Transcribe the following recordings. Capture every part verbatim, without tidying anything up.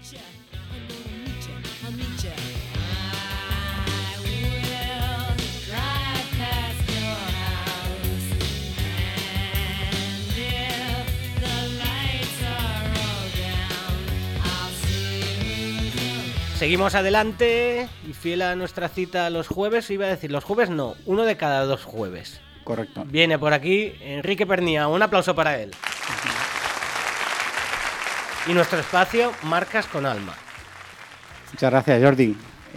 Seguimos adelante y fiel a nuestra cita los jueves, iba a decir los jueves no, uno de cada dos jueves. Correcto. Viene por aquí Enrique Pernía, un aplauso para él. Y nuestro espacio, Marcas con Alma. Muchas gracias, Jordi.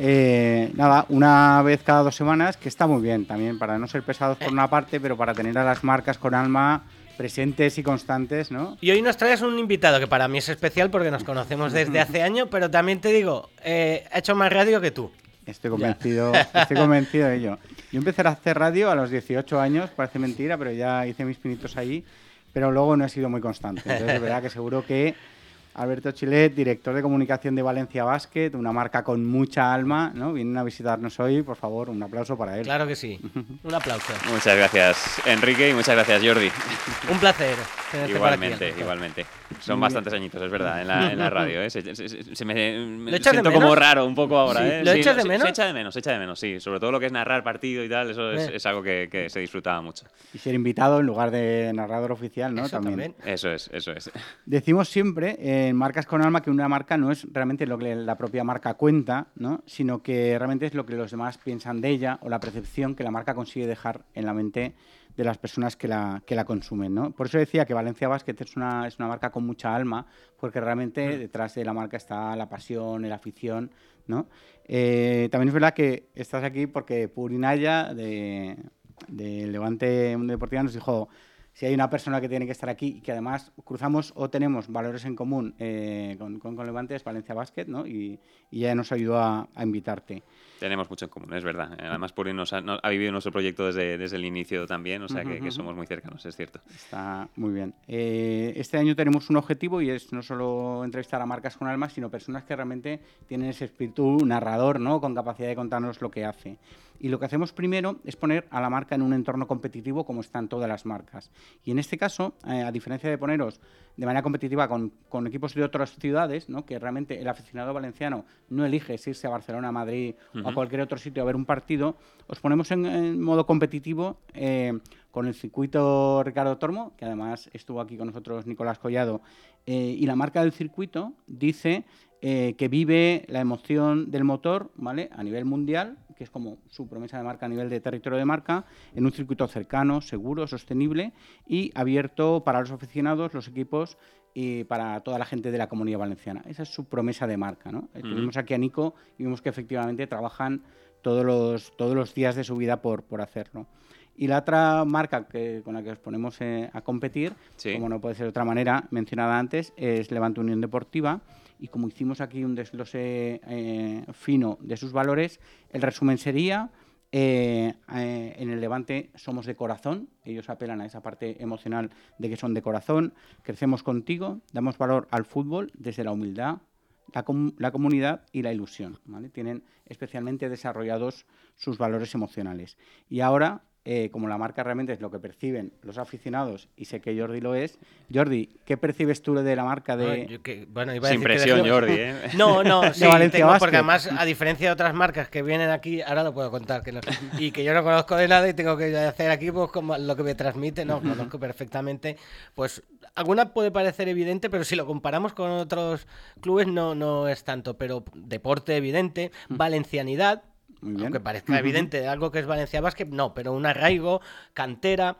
Eh, nada, una vez cada dos semanas, que está muy bien también, para no ser pesados por una parte, pero para tener a las marcas con alma presentes y constantes, ¿no? Y hoy nos traes un invitado que para mí es especial porque nos conocemos desde hace años, pero también te digo, eh, ha hecho más radio que tú. Estoy convencido, estoy convencido de ello. Yo empecé a hacer radio a los dieciocho años, parece mentira, pero ya hice mis pinitos ahí, pero luego no he sido muy constante. Entonces, es verdad que seguro que Alberto Chilet, director de comunicación de Valencia Basket, una marca con mucha alma, ¿no? Vienen a visitarnos hoy, por favor, un aplauso para él. Claro que sí, un aplauso. Muchas gracias, Enrique, y muchas gracias, Jordi. Un placer tenerte Igualmente, por aquí, igualmente. Son Muy bastantes bien. añitos, es verdad, en la, en la radio, ¿eh? Se, se, se, se me, me ¿Lo siento como raro un poco ahora, sí. ¿eh? ¿Lo sí, echas de se, menos? Se echa de menos, se echa de menos, sí. Sobre todo lo que es narrar partido y tal, eso es, eh. es algo que, que se disfrutaba mucho. Y ser invitado en lugar de narrador oficial, ¿no? Eso también. también. Eso es, eso es. Decimos siempre en Marcas con Alma que una marca no es realmente lo que la propia marca cuenta, ¿no? Sino que realmente es lo que los demás piensan de ella o la percepción que la marca consigue dejar en la mente de las personas que la, que la consumen, ¿no? Por eso decía que Valencia Basket es una, es una marca con mucha alma, porque realmente detrás de la marca está la pasión, la afición, ¿no? Eh, también es verdad que estás aquí porque Purinaya, de, de Levante Mundo Deportiva, nos dijo: si hay una persona que tiene que estar aquí y que además cruzamos o tenemos valores en común eh, con, con, con Levante, es Valencia Basket, ¿no? Y, y ella nos ayudó a, a invitarte. Tenemos mucho en común, es verdad. Además, Puri nos ha, nos ha vivido nuestro proyecto desde, desde el inicio también, o sea que, que somos muy cercanos, es cierto. Está muy bien. Eh, este año tenemos un objetivo y es no solo entrevistar a marcas con alma, sino personas que realmente tienen ese espíritu narrador, ¿no? Con capacidad de contarnos lo que hace. Y lo que hacemos primero es poner a la marca en un entorno competitivo como están todas las marcas. Y en este caso, eh, a diferencia de poneros de manera competitiva con, con equipos de otras ciudades, ¿no? Que realmente el aficionado valenciano no elige si irse a Barcelona, a Madrid uh-huh. o a cualquier otro sitio a ver un partido, os ponemos en, en modo competitivo eh, con el circuito Ricardo Tormo, que además estuvo aquí con nosotros Nicolás Collado, eh, y la marca del circuito dice eh, que vive la emoción del motor, ¿vale? A nivel mundial, que es como su promesa de marca a nivel de territorio de marca, en un circuito cercano, seguro, sostenible y abierto para los aficionados, los equipos y para toda la gente de la Comunidad Valenciana. Esa es su promesa de marca, ¿no? Uh-huh. Tuvimos aquí a Nico y vimos que efectivamente trabajan todos los, todos los días de su vida por, por hacerlo. Y la otra marca que, con la que os ponemos eh, a competir, sí. como no puede ser de otra manera, mencionada antes, es Levante Unión Deportiva. Y como hicimos aquí un desglose eh, fino de sus valores, el resumen sería, eh, eh, en el Levante somos de corazón, ellos apelan a esa parte emocional de que son de corazón, crecemos contigo, damos valor al fútbol desde la humildad, la, com- la comunidad y la ilusión, ¿vale? Tienen especialmente desarrollados sus valores emocionales. Y ahora, eh, como la marca realmente es lo que perciben los aficionados, y sé que Jordi lo es, Jordi, ¿qué percibes tú de la marca de...? No, yo que, bueno, iba a Sin decir presión, que de... Jordi, ¿eh? No, no, sí, Valencia tengo, porque además, a diferencia de otras marcas que vienen aquí, ahora lo puedo contar, que no, y que yo no conozco de nada y tengo que hacer aquí pues como lo que me transmite, no, conozco perfectamente, pues alguna puede parecer evidente, pero si lo comparamos con otros clubes no, no es tanto, pero deporte evidente, valencianidad, aunque parezca uh-huh. evidente algo que es Valencia Basket, no, pero un arraigo, cantera,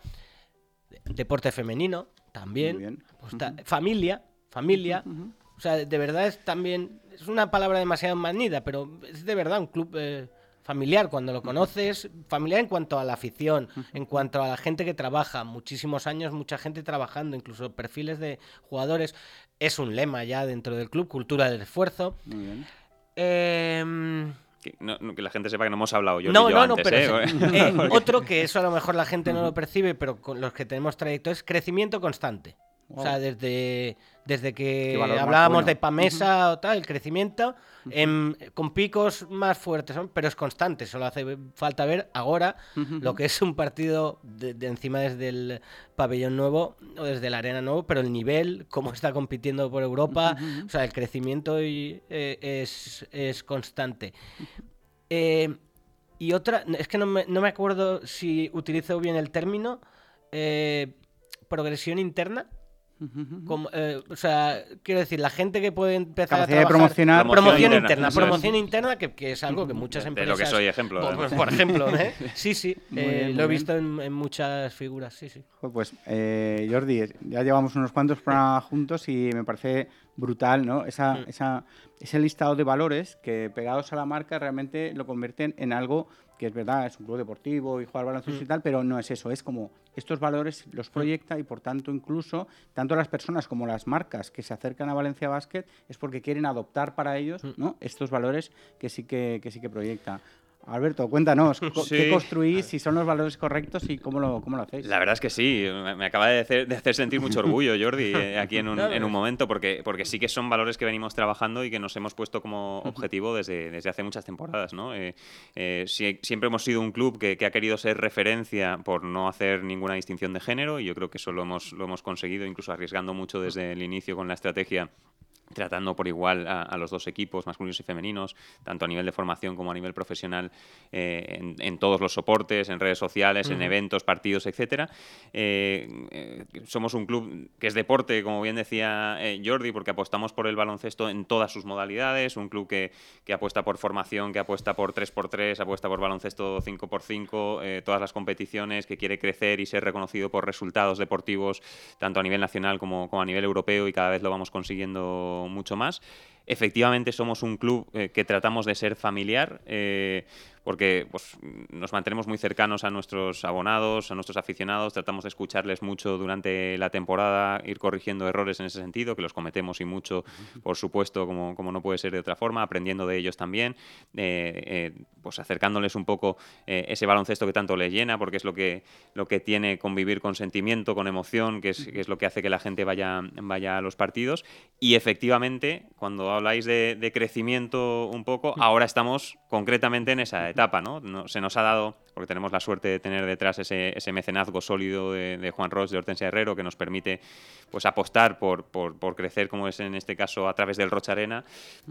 deporte femenino también, pues, uh-huh. familia, familia, uh-huh. o sea, de verdad es también, es una palabra demasiado manida, pero es de verdad un club eh, familiar cuando lo conoces, familiar en cuanto a la afición, uh-huh. en cuanto a la gente que trabaja, muchísimos años, mucha gente trabajando, incluso perfiles de jugadores, es un lema ya dentro del club, cultura del esfuerzo. Muy bien. Eh... Que, no, no, que la gente sepa que no hemos hablado yo no, y yo no, antes, no, pero ¿eh? sí. eh, otro que eso a lo mejor la gente no lo percibe, pero con los que tenemos trayecto es crecimiento constante. Wow. O sea, desde, desde que valor más hablábamos bueno. de Pamesa Uh-huh. o tal, el crecimiento, uh-huh. en, con picos más fuertes, ¿no? Pero es constante. Solo hace falta ver ahora uh-huh. lo que es un partido de, de encima desde el pabellón nuevo o desde la arena nuevo, pero el nivel, cómo está compitiendo por Europa, uh-huh. o sea, el crecimiento y, eh, es, es constante. Eh, y otra, es que no me, no me acuerdo si utilizo bien el término, eh, progresión interna. Como, eh, o sea, quiero decir, la gente que puede empezar Capacidad a trabajar... de promocionar. Promoción, promoción interna, interna eso promoción es. interna, que, que es algo que muchas de, empresas... De lo que soy ejemplo. Por, además. por ejemplo, ¿eh? Sí, sí, Muy eh, bien, lo he muy visto en, en muchas figuras, sí, sí. Pues, eh, Jordi, ya llevamos unos cuantos programas juntos y me parece brutal, ¿no? Esa, mm. esa, ese listado de valores que pegados a la marca realmente lo convierten en algo que es verdad, es un club deportivo y jugar baloncesto mm. y tal, pero no es eso, es como estos valores los proyecta y por tanto incluso tanto las personas como las marcas que se acercan a Valencia Basket es porque quieren adoptar para ellos, ¿no? Estos valores que sí que, que sí que proyecta. Alberto, cuéntanos, sí. ¿qué construís, si son los valores correctos y cómo lo, cómo lo hacéis? La verdad es que sí, me acaba de hacer, de hacer sentir mucho orgullo, Jordi, eh, aquí en un, en un momento, porque, porque sí que son valores que venimos trabajando y que nos hemos puesto como objetivo desde, desde hace muchas temporadas, ¿no? Eh, eh, si, siempre hemos sido un club que, que ha querido ser referencia por no hacer ninguna distinción de género y yo creo que eso lo hemos, lo hemos conseguido, incluso arriesgando mucho desde el inicio con la estrategia, tratando por igual a, a los dos equipos, masculinos y femeninos, tanto a nivel de formación como a nivel profesional, eh, en, en todos los soportes, en redes sociales, uh-huh. en eventos, partidos, etcétera. Eh, eh, somos un club que es deporte, como bien decía eh, Jordi, porque apostamos por el baloncesto en todas sus modalidades, un club que, que apuesta por formación, que apuesta por tres por tres, apuesta por baloncesto cinco por cinco, eh, todas las competiciones, que quiere crecer y ser reconocido por resultados deportivos, tanto a nivel nacional como, como a nivel europeo, y cada vez lo vamos consiguiendo mucho más. Efectivamente somos un club eh, que tratamos de ser familiar, eh, porque pues, nos mantenemos muy cercanos a nuestros abonados, a nuestros aficionados, tratamos de escucharles mucho durante la temporada, ir corrigiendo errores en ese sentido, que los cometemos y mucho, por supuesto, como, como no puede ser de otra forma, aprendiendo de ellos también, eh, eh, pues acercándoles un poco eh, ese baloncesto que tanto les llena, porque es lo que, lo que tiene convivir con sentimiento, con emoción, que es, que es lo que hace que la gente vaya, vaya a los partidos. Y efectivamente, cuando habláis de, de crecimiento un poco, ahora estamos concretamente en esa etapa, ¿no? No, se nos ha dado, porque tenemos la suerte de tener detrás ese, ese mecenazgo sólido de, de Juan Ros, de Hortensia Herrero, que nos permite pues apostar por, por, por crecer, como es en este caso a través del Rocha Arena,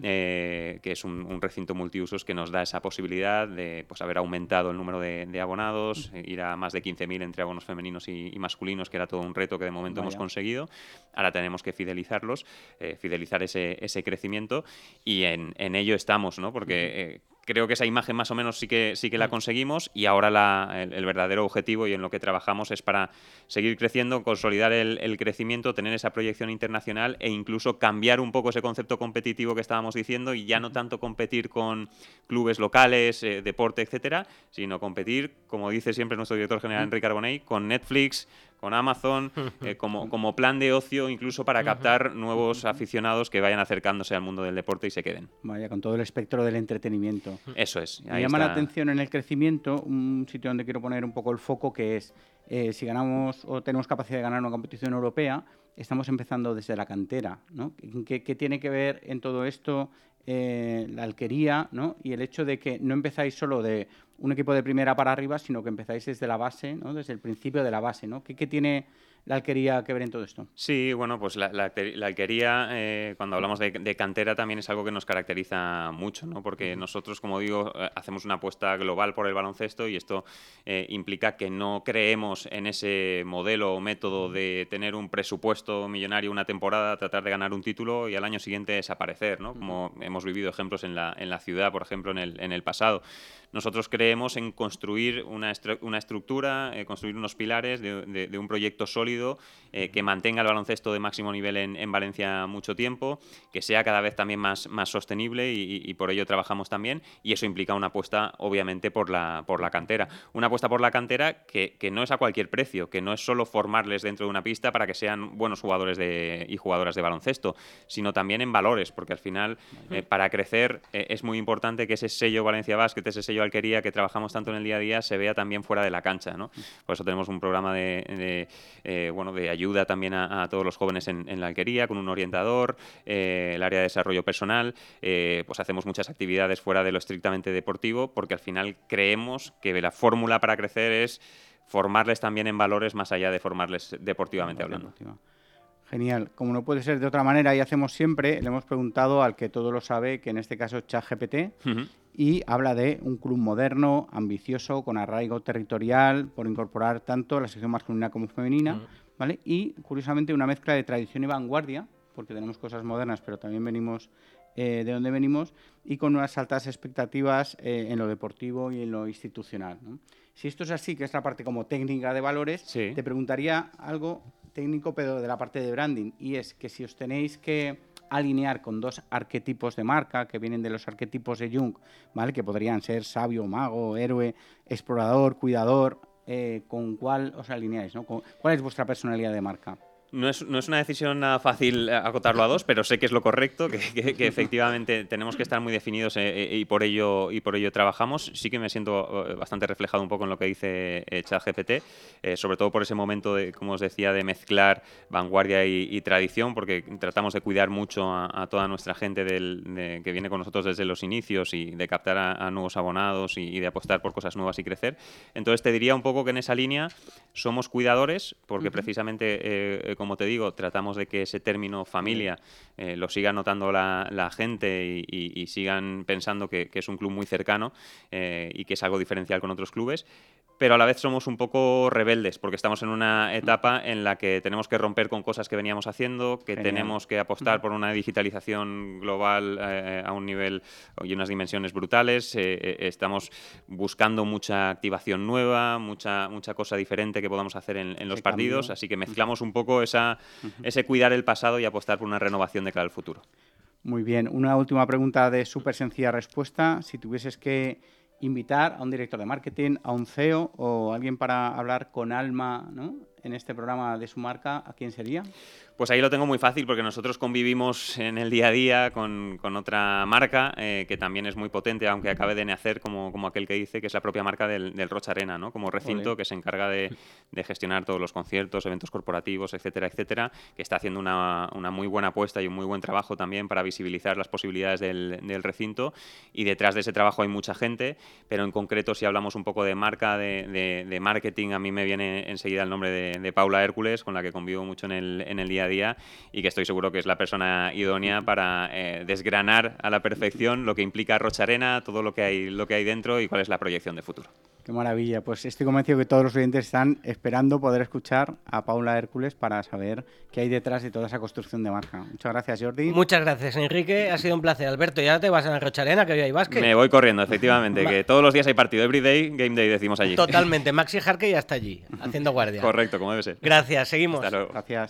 eh, que es un, un recinto multiusos que nos da esa posibilidad de pues, haber aumentado el número de, de abonados, eh, ir a más de quince mil entre abonos femeninos y, y masculinos, que era todo un reto que de momento Vaya. hemos conseguido. Ahora tenemos que fidelizarlos, eh, fidelizar ese, ese crecimiento, y en, en ello estamos, ¿no? Porque eh, creo que esa imagen más o menos sí que, sí que la conseguimos, y ahora la, el, el verdadero objetivo y en lo que trabajamos es para seguir creciendo, consolidar el, el crecimiento, tener esa proyección internacional e incluso cambiar un poco ese concepto competitivo que estábamos diciendo, y ya no tanto competir con clubes locales, eh, deporte, etcétera, sino competir, como dice siempre nuestro director general Enrique Carbonell, con Netflix, con Amazon, eh, como, como plan de ocio, incluso para captar nuevos aficionados que vayan acercándose al mundo del deporte y se queden. Vaya, con todo el espectro del entretenimiento. Eso es. Me llama está. la atención en el crecimiento un sitio donde quiero poner un poco el foco, que es eh, si ganamos o tenemos capacidad de ganar una competición europea, estamos empezando desde la cantera, ¿no? ¿Qué, qué tiene que ver en todo esto eh, la alquería, ¿no? Y el hecho de que no empezáis solo de un equipo de primera para arriba, sino que empezáis desde la base, ¿no? Desde el principio de la base, ¿no? ¿Qué, qué tiene la alquería que ver en todo esto? Sí, bueno, pues la, la, la alquería, eh, cuando hablamos de, de cantera, también es algo que nos caracteriza mucho, ¿no? Porque nosotros, como digo, hacemos una apuesta global por el baloncesto, y esto eh, implica que no creemos en ese modelo o método de tener un presupuesto millonario una temporada, tratar de ganar un título y al año siguiente desaparecer, ¿no? Como hemos vivido ejemplos en la, en la ciudad, por ejemplo, en el, en el pasado. Nosotros creemos en construir una, estru una estructura, eh, construir unos pilares de, de, de un proyecto sólido eh, que mantenga el baloncesto de máximo nivel en, en Valencia mucho tiempo, que sea cada vez también más, más sostenible, y, y por ello trabajamos también, y eso implica una apuesta obviamente por la, por la cantera. Una apuesta por la cantera que, que no es a cualquier precio, que no es solo formarles dentro de una pista para que sean buenos jugadores de, y jugadoras de baloncesto, sino también en valores, porque al final eh, para crecer eh, es muy importante que ese sello Valencia Basket, ese sello Alquería que trabajamos tanto en el día a día, se vea también fuera de la cancha, ¿no? Por eso tenemos un programa de, de, eh, bueno, de ayuda también a, a todos los jóvenes en, en la alquería, con un orientador, eh, el área de desarrollo personal, eh, pues hacemos muchas actividades fuera de lo estrictamente deportivo, porque al final creemos que la fórmula para crecer es formarles también en valores más allá de formarles deportivamente hablando. Genial. Como no puede ser de otra manera y hacemos siempre, le hemos preguntado al que todo lo sabe, que en este caso es ChatGPT, uh-huh. y habla de un club moderno, ambicioso, con arraigo territorial, por incorporar tanto la sección masculina como femenina, uh-huh. ¿vale? Y, curiosamente, una mezcla de tradición y vanguardia, porque tenemos cosas modernas, pero también venimos eh, de donde venimos, y con unas altas expectativas eh, en lo deportivo y en lo institucional, ¿no? Si esto es así, que es la parte como técnica de valores, sí. te preguntaría algo técnico, pero de la parte de branding, y es que si os tenéis que alinear con dos arquetipos de marca que vienen de los arquetipos de Jung, ¿vale? Que podrían ser sabio, mago, héroe, explorador, cuidador, eh, ¿con cuál os alineáis, ¿no? ¿Cuál es vuestra personalidad de marca? No es, no es una decisión nada fácil acotarlo a dos, pero sé que es lo correcto, que, que, que efectivamente tenemos que estar muy definidos eh, y, por ello, y por ello trabajamos. Sí que me siento bastante reflejado un poco en lo que dice eh, ChatGPT, eh, sobre todo por ese momento, de, como os decía, de mezclar vanguardia y, y tradición, porque tratamos de cuidar mucho a, a toda nuestra gente del, de, que viene con nosotros desde los inicios y de captar a, a nuevos abonados y, y de apostar por cosas nuevas y crecer. Entonces te diría un poco que en esa línea somos cuidadores, porque uh-huh. precisamente... Eh, como te digo, tratamos de que ese término familia eh, lo siga notando la, la gente y, y, y sigan pensando que, que es un club muy cercano eh, y que es algo diferencial con otros clubes, pero a la vez somos un poco rebeldes porque estamos en una etapa en la que tenemos que romper con cosas que veníamos haciendo, que Genial. tenemos que apostar por una digitalización global eh, a un nivel y unas dimensiones brutales. Eh, eh, estamos buscando mucha activación nueva, mucha, mucha cosa diferente que podamos hacer en, en los partidos, cambio. Así que mezclamos un poco esa, uh-huh. ese cuidar el pasado y apostar por una renovación de cara al futuro. Muy bien. Una última pregunta de súper sencilla respuesta. Si tuvieses que invitar a un director de marketing, a un C E O o alguien para hablar con alma, ¿no?, en este programa de su marca, ¿a quién sería? Pues ahí lo tengo muy fácil porque nosotros convivimos en el día a día con, con otra marca eh, que también es muy potente, aunque acabe de nacer como, como aquel que dice, que es la propia marca del, del Rocha Arena, ¿no? Como recinto Olé. que se encarga de, de gestionar todos los conciertos, eventos corporativos, etcétera, etcétera, que está haciendo una, una muy buena apuesta y un muy buen trabajo también para visibilizar las posibilidades del, del recinto, y detrás de ese trabajo hay mucha gente, pero en concreto si hablamos un poco de marca, de, de, de marketing, a mí me viene enseguida el nombre de, de Paula Hércules, con la que convivo mucho en el, en el día a día y que estoy seguro que es la persona idónea para eh, desgranar a la perfección lo que implica Rocha Arena, todo lo que hay, lo que hay dentro y cuál es la proyección de futuro. Qué maravilla. Pues estoy convencido que todos los oyentes están esperando poder escuchar a Paula Hércules para saber qué hay detrás de toda esa construcción de marca. Muchas gracias, Jordi. Muchas gracias, Enrique. Ha sido un placer. Alberto, ¿ya te vas a la Rocha Arena, que hoy hay básquet? Me voy corriendo, efectivamente, que todos los días hay partido. Every day, game day, decimos allí. Totalmente. Maxi Jarque ya está allí, haciendo guardia. Correcto, como debe ser. Gracias, seguimos. Hasta luego. Gracias.